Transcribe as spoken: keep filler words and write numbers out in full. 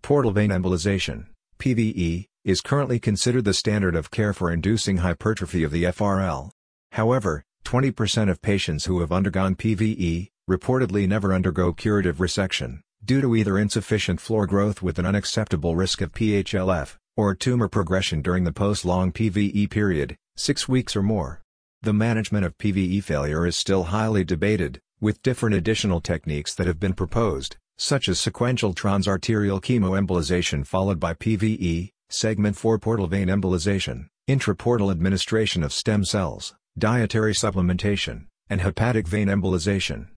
Portal vein embolization, P V E, is currently considered the standard of care for inducing hypertrophy of the F R L. However, twenty percent of patients who have undergone P V E, reportedly never undergo curative resection, due to either insufficient floor growth with an unacceptable risk of P H L F, or tumor progression during the post-long P V E period, six weeks or more. The management of P V E failure is still highly debated, with different additional techniques that have been proposed, such as sequential transarterial chemoembolization followed by P V E, segment four portal vein embolization, intraportal administration of stem cells, dietary supplementation, and hepatic vein embolization.